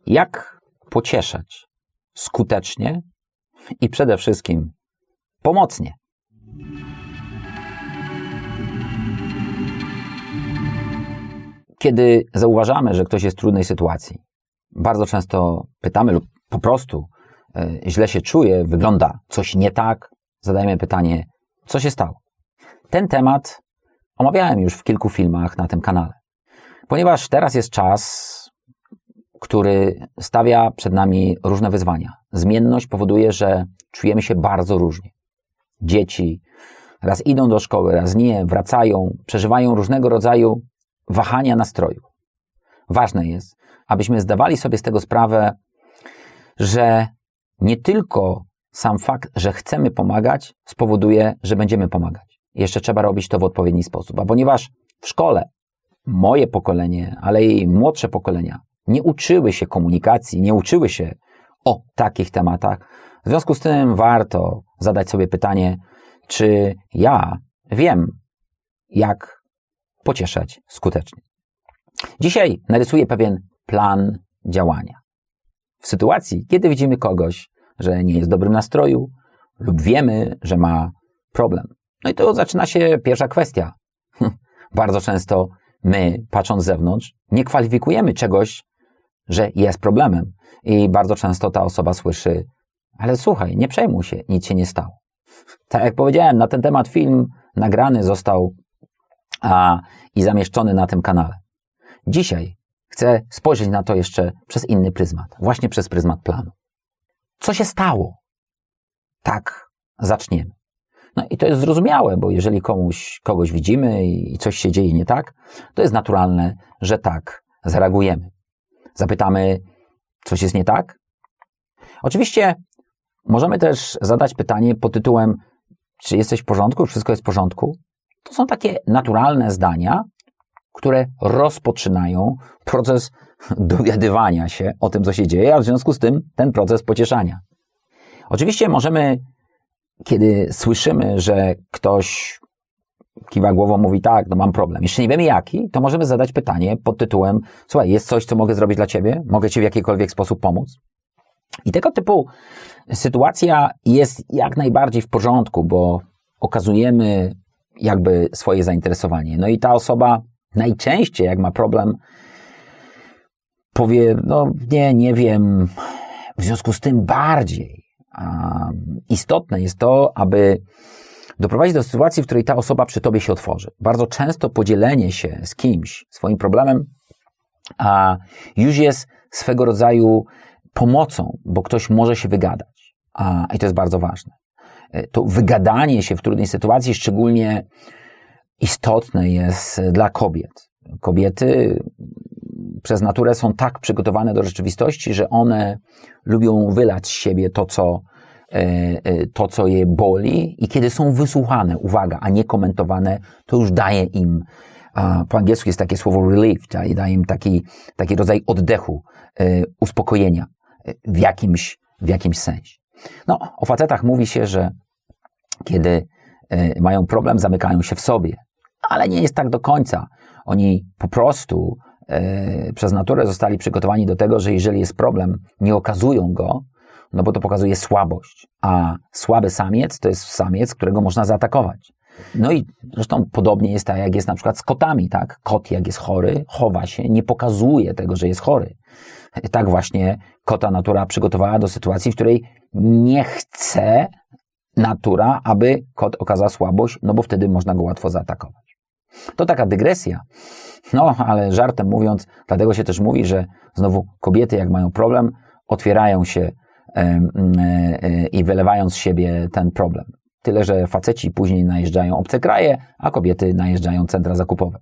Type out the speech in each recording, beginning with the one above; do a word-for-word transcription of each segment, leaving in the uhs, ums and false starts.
Jak pocieszać skutecznie i przede wszystkim pomocnie? Kiedy zauważamy, że ktoś jest w trudnej sytuacji, bardzo często pytamy lub po prostu y, źle się czuje, wygląda coś nie tak, zadajemy pytanie, co się stało? Ten temat omawiałem już w kilku filmach na tym kanale, ponieważ teraz jest czas, który stawia przed nami różne wyzwania. Zmienność powoduje, że czujemy się bardzo różnie. Dzieci raz idą do szkoły, raz nie, wracają, przeżywają różnego rodzaju wahania nastroju. Ważne jest, abyśmy zdawali sobie z tego sprawę, że nie tylko sam fakt, że chcemy pomagać, spowoduje, że będziemy pomagać. Jeszcze trzeba robić to w odpowiedni sposób. A ponieważ w szkole moje pokolenie, ale i młodsze pokolenia nie uczyły się komunikacji, nie uczyły się o takich tematach, w związku z tym warto zadać sobie pytanie, czy ja wiem, jak pocieszać skutecznie. Dzisiaj narysuję pewien plan działania. W sytuacji, kiedy widzimy kogoś, że nie jest w dobrym nastroju lub wiemy, że ma problem. No i to zaczyna się pierwsza kwestia. Bardzo często my, patrząc z zewnątrz, nie kwalifikujemy czegoś, że jest problemem. I bardzo często ta osoba słyszy, ale słuchaj, nie przejmuj się, nic się nie stało. Tak jak powiedziałem, na ten temat film nagrany został a, i zamieszczony na tym kanale. Dzisiaj chcę spojrzeć na to jeszcze przez inny pryzmat, właśnie przez pryzmat planu. Co się stało? Tak zaczniemy. No i to jest zrozumiałe, bo jeżeli komuś, kogoś widzimy i coś się dzieje nie tak, to jest naturalne, że tak zareagujemy. Zapytamy, coś jest nie tak? Oczywiście możemy też zadać pytanie pod tytułem, czy jesteś w porządku, czy wszystko jest w porządku? To są takie naturalne zdania, które rozpoczynają proces dowiadywania się o tym, co się dzieje, a w związku z tym ten proces pocieszania. Oczywiście możemy, kiedy słyszymy, że ktoś kiwa głową, mówi tak, no mam problem, jeszcze nie wiemy jaki, to możemy zadać pytanie pod tytułem, słuchaj, jest coś, co mogę zrobić dla ciebie? Mogę ci w jakikolwiek sposób pomóc? I tego typu sytuacja jest jak najbardziej w porządku, bo okazujemy jakby swoje zainteresowanie. No i ta osoba najczęściej, jak ma problem, powie, no nie, nie wiem, w związku z tym bardziej a, istotne jest to, aby doprowadzić do sytuacji, w której ta osoba przy tobie się otworzy. Bardzo często podzielenie się z kimś swoim problemem a, już jest swego rodzaju pomocą, bo ktoś może się wygadać. A, i to jest bardzo ważne. To wygadanie się w trudnej sytuacji szczególnie istotne jest dla kobiet. Kobiety przez naturę są tak przygotowane do rzeczywistości, że one lubią wylać z siebie to, co, to, co je boli i kiedy są wysłuchane, uwaga, a nie komentowane, to już daje im, po angielsku jest takie słowo relief, daje im taki, taki rodzaj oddechu, uspokojenia w jakimś, w jakimś sensie. No, o facetach mówi się, że kiedy mają problem, zamykają się w sobie. Ale nie jest tak do końca. Oni po prostu e, przez naturę zostali przygotowani do tego, że jeżeli jest problem, nie okazują go, no bo to pokazuje słabość. A słaby samiec to jest samiec, którego można zaatakować. No i zresztą podobnie jest tak, jak jest na przykład z kotami, tak? Kot jak jest chory, chowa się, nie pokazuje tego, że jest chory. Tak właśnie kota natura przygotowała do sytuacji, w której nie chce natura, aby kot okazał słabość, no bo wtedy można go łatwo zaatakować. To taka dygresja, no ale żartem mówiąc, dlatego się też mówi, że znowu kobiety jak mają problem, otwierają się e, e, i wylewają z siebie ten problem. Tyle, że faceci później najeżdżają obce kraje, a kobiety najeżdżają centra zakupowe.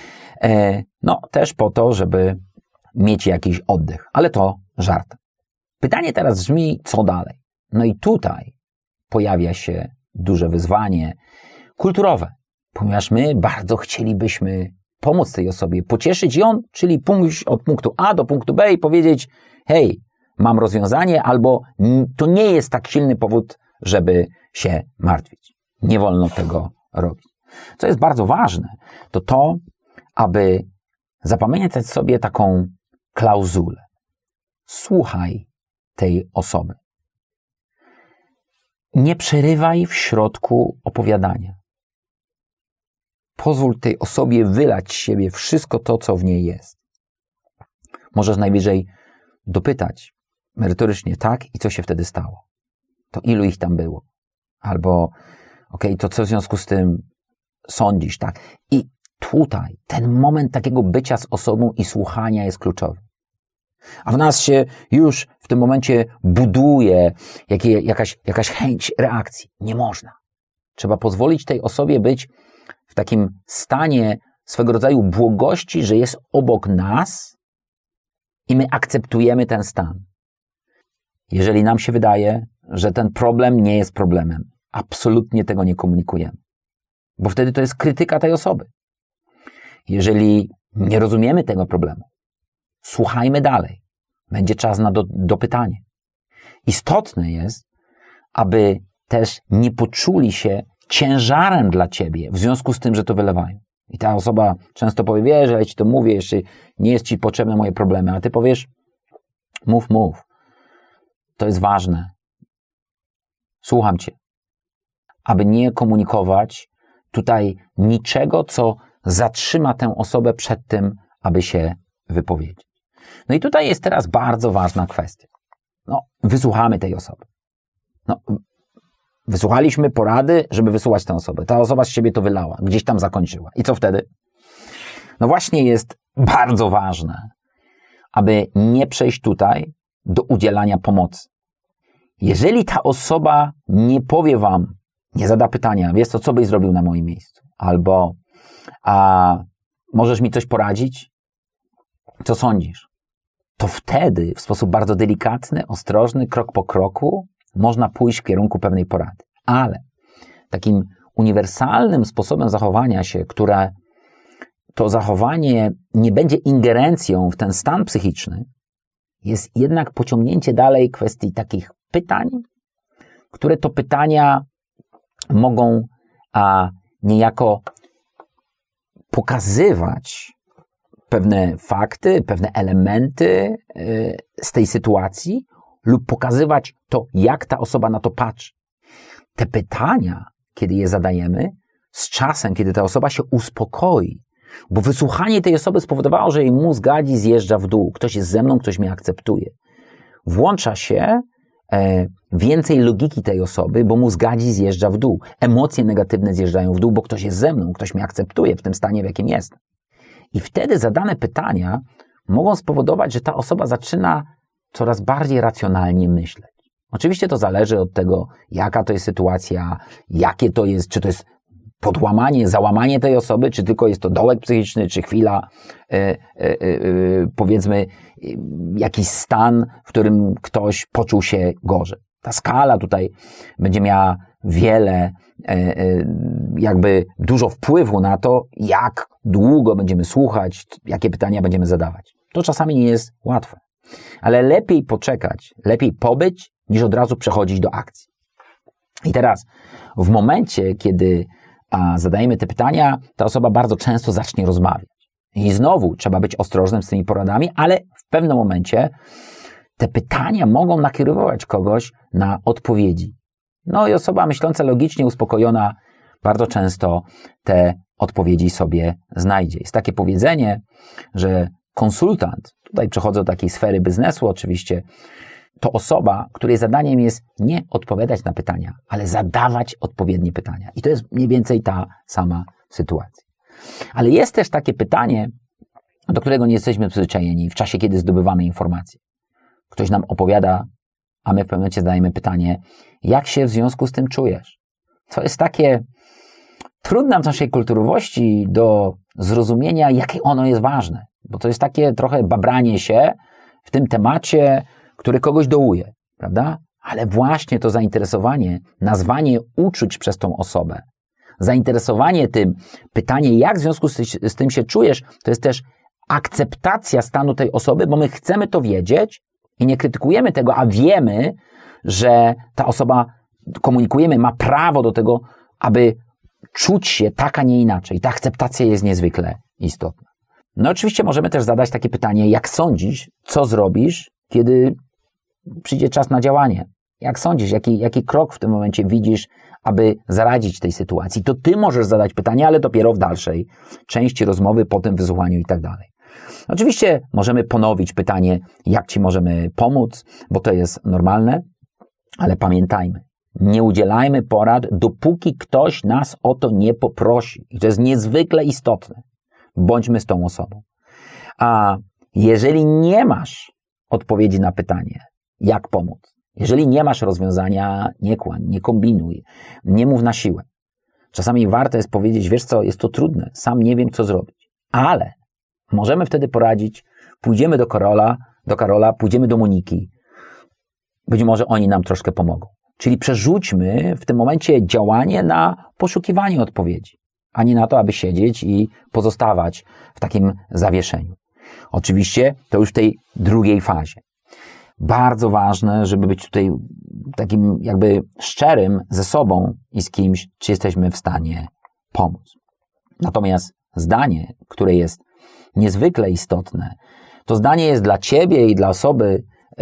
E, no też po to, żeby mieć jakiś oddech, ale to żart. Pytanie teraz brzmi, co dalej? No i tutaj pojawia się duże wyzwanie kulturowe, ponieważ my bardzo chcielibyśmy pomóc tej osobie, pocieszyć ją, czyli pójść od punktu A do punktu B i powiedzieć, hej, mam rozwiązanie, albo to nie jest tak silny powód, żeby się martwić. Nie wolno tego robić. Co jest bardzo ważne, to to, aby zapamiętać sobie taką klauzulę. słuchaj tej osoby. Nie przerywaj w środku opowiadania. Pozwól tej osobie wylać z siebie wszystko to, co w niej jest. Możesz najwyżej dopytać merytorycznie, tak, i co się wtedy stało? To ilu ich tam było? Albo, okej, okay, to co w związku z tym sądzisz, tak? I tutaj ten moment takiego bycia z osobą i słuchania jest kluczowy. A w nas się już w tym momencie buduje jakie, jakaś, jakaś chęć reakcji. Nie można. Trzeba pozwolić tej osobie być w takim stanie swego rodzaju błogości, że jest obok nas i my akceptujemy ten stan. Jeżeli nam się wydaje, że ten problem nie jest problemem, absolutnie tego nie komunikujemy. Bo wtedy to jest krytyka tej osoby. Jeżeli nie rozumiemy tego problemu, słuchajmy dalej. Będzie czas na do, dopytanie. Istotne jest, aby też nie poczuli się ciężarem dla ciebie w związku z tym, że to wylewają. I ta osoba często powie, wiesz, że ja ci to mówię, jeszcze nie jest ci potrzebne moje problemy, a ty powiesz, mów, mów. To jest ważne. Słucham cię. Aby nie komunikować tutaj niczego, co zatrzyma tę osobę przed tym, aby się wypowiedzieć. No i tutaj jest teraz bardzo ważna kwestia. No, wysłuchamy tej osoby. No, wysłuchaliśmy porady, żeby wysłuchać tę osobę. Ta osoba z siebie to wylała, gdzieś tam zakończyła. I co wtedy? No właśnie jest bardzo ważne, aby nie przejść tutaj do udzielania pomocy. Jeżeli ta osoba nie powie wam, nie zada pytania, wiesz co, co byś zrobił na moim miejscu? Albo, a możesz mi coś poradzić? Co sądzisz? To wtedy w sposób bardzo delikatny, ostrożny, krok po kroku można pójść w kierunku pewnej porady. Ale takim uniwersalnym sposobem zachowania się, które to zachowanie nie będzie ingerencją w ten stan psychiczny, jest jednak pociągnięcie dalej kwestii takich pytań, które to pytania mogą a, niejako pokazywać pewne fakty, pewne elementy y, z tej sytuacji lub pokazywać to, jak ta osoba na to patrzy. Te pytania, kiedy je zadajemy, z czasem, kiedy ta osoba się uspokoi, bo wysłuchanie tej osoby spowodowało, że jej mózg gadzi zjeżdża w dół. Ktoś jest ze mną, ktoś mnie akceptuje. Włącza się e, więcej logiki tej osoby, bo mózg gadzi zjeżdża w dół. Emocje negatywne zjeżdżają w dół, bo ktoś jest ze mną, ktoś mnie akceptuje w tym stanie, w jakim jestem. I wtedy zadane pytania mogą spowodować, że ta osoba zaczyna coraz bardziej racjonalnie myśleć. Oczywiście to zależy od tego, jaka to jest sytuacja, jakie to jest, czy to jest podłamanie, załamanie tej osoby, czy tylko jest to dołek psychiczny, czy chwila, yy, yy, yy, powiedzmy, yy, jakiś stan, w którym ktoś poczuł się gorzej. Ta skala tutaj będzie miała wiele, yy, yy, jakby dużo wpływu na to, jak długo będziemy słuchać, jakie pytania będziemy zadawać. To czasami nie jest łatwe. Ale lepiej poczekać, lepiej pobyć, niż od razu przechodzić do akcji. I teraz, w momencie, kiedy a, zadajemy te pytania, ta osoba bardzo często zacznie rozmawiać. I znowu trzeba być ostrożnym z tymi poradami, ale w pewnym momencie te pytania mogą nakierować kogoś na odpowiedzi. No i osoba myśląca logicznie, uspokojona, bardzo często te odpowiedzi sobie znajdzie. Jest takie powiedzenie, że konsultant, tutaj przechodzę do takiej sfery biznesu oczywiście, to osoba, której zadaniem jest nie odpowiadać na pytania, ale zadawać odpowiednie pytania. I to jest mniej więcej ta sama sytuacja. Ale jest też takie pytanie, do którego nie jesteśmy przyzwyczajeni w czasie, kiedy zdobywamy informacje. Ktoś nam opowiada, a my w pewnym momencie zadajemy pytanie, jak się w związku z tym czujesz? To jest takie trudne w naszej kulturowości do zrozumienia, jakie ono jest ważne. Bo to jest takie trochę babranie się w tym temacie, który kogoś dołuje, prawda? Ale właśnie to zainteresowanie, nazwanie uczuć przez tą osobę, zainteresowanie tym, pytanie, jak w związku z, z tym się czujesz, to jest też akceptacja stanu tej osoby, bo my chcemy to wiedzieć i nie krytykujemy tego, a wiemy, że ta osoba, komunikujemy, ma prawo do tego, aby czuć się tak, a nie inaczej. Ta akceptacja jest niezwykle istotna. No oczywiście możemy też zadać takie pytanie, jak sądzisz, co zrobisz, kiedy przyjdzie czas na działanie. Jak sądzisz, jaki, jaki krok w tym momencie widzisz, aby zaradzić tej sytuacji? To ty możesz zadać pytanie, ale dopiero w dalszej części rozmowy, po tym wysłuchaniu i tak dalej. Oczywiście możemy ponowić pytanie, jak ci możemy pomóc, bo to jest normalne, ale pamiętajmy, nie udzielajmy porad, dopóki ktoś nas o to nie poprosi. I to jest niezwykle istotne. Bądźmy z tą osobą. A jeżeli nie masz odpowiedzi na pytanie, jak pomóc, jeżeli nie masz rozwiązania, nie kłań, nie kombinuj, nie mów na siłę. Czasami warto jest powiedzieć, wiesz co, jest to trudne, sam nie wiem, co zrobić, ale możemy wtedy poradzić, pójdziemy do Karola, do Karola, pójdziemy do Moniki, być może oni nam troszkę pomogą. Czyli przerzućmy w tym momencie działanie na poszukiwanie odpowiedzi, a nie na to, aby siedzieć i pozostawać w takim zawieszeniu. Oczywiście to już w tej drugiej fazie. Bardzo ważne, żeby być tutaj takim jakby szczerym ze sobą i z kimś, czy jesteśmy w stanie pomóc. Natomiast zdanie, które jest niezwykle istotne, to zdanie jest dla ciebie i dla osoby,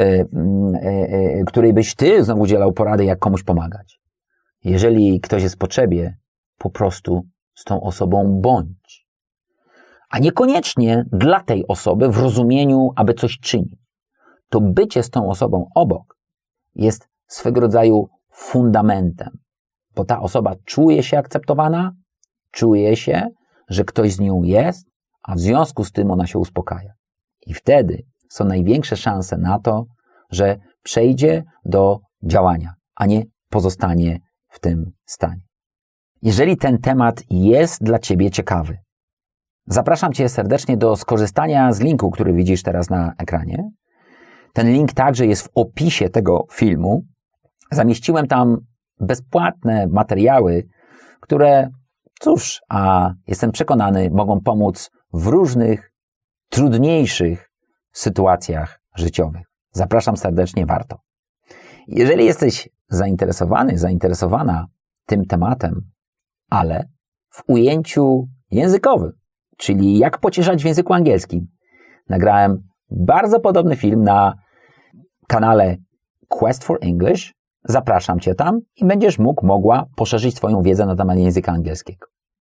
której byś ty znowu udzielał porady, jak komuś pomagać. Jeżeli ktoś jest w potrzebie, po prostu z tą osobą bądź. A niekoniecznie dla tej osoby w rozumieniu, aby coś czynić. To bycie z tą osobą obok jest swego rodzaju fundamentem, bo ta osoba czuje się akceptowana, czuje się, że ktoś z nią jest, a w związku z tym ona się uspokaja. I wtedy są największe szanse na to, że przejdzie do działania, a nie pozostanie w tym stanie. Jeżeli ten temat jest dla ciebie ciekawy, zapraszam cię serdecznie do skorzystania z linku, który widzisz teraz na ekranie. Ten link także jest w opisie tego filmu. Zamieściłem tam bezpłatne materiały, które, cóż, a jestem przekonany, mogą pomóc w różnych, trudniejszych sytuacjach życiowych. Zapraszam serdecznie, warto. Jeżeli jesteś zainteresowany, zainteresowana tym tematem, ale w ujęciu językowym, czyli jak pocieszać w języku angielskim, nagrałem bardzo podobny film na kanale Quest for English. Zapraszam cię tam i będziesz mógł, mogła poszerzyć swoją wiedzę na temat języka angielskiego.